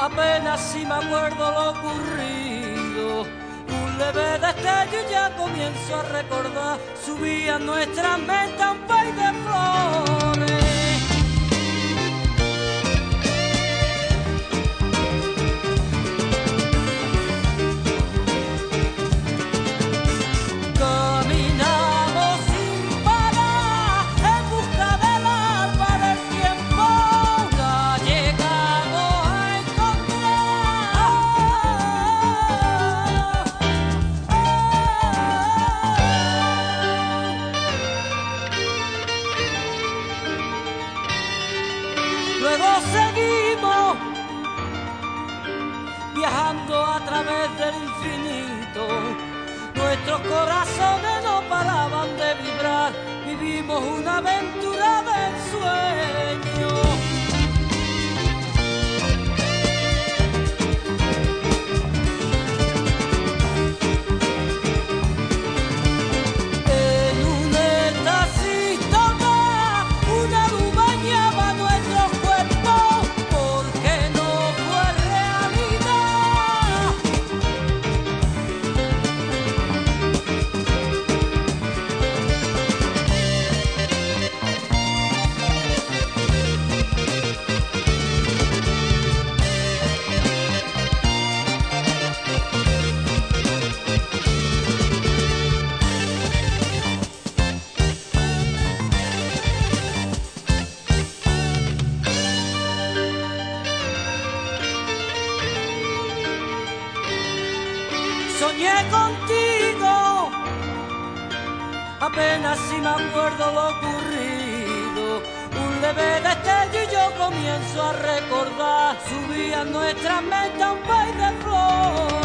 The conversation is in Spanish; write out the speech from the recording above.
Apenas si me acuerdo lo ocurrido, un leve destello y ya comienzo a recordar. Subía nuestra meta un país de flores. Caminamos sin parar en busca del alma del tiempo. La llegamos a encontrar. Luego seguimos viajando a través del infinito. Nuestros corazones no paraban de vibrar. Vivimos una aventura de ensueño. En un éxtasis total, una luz bañaba nuestros cuerpos, porque no fue realidad. Soñé contigo, apenas si me acuerdo lo ocurrido. Un leve destello y yo comienzo a recordar. Subía nuestra meta un país de flores.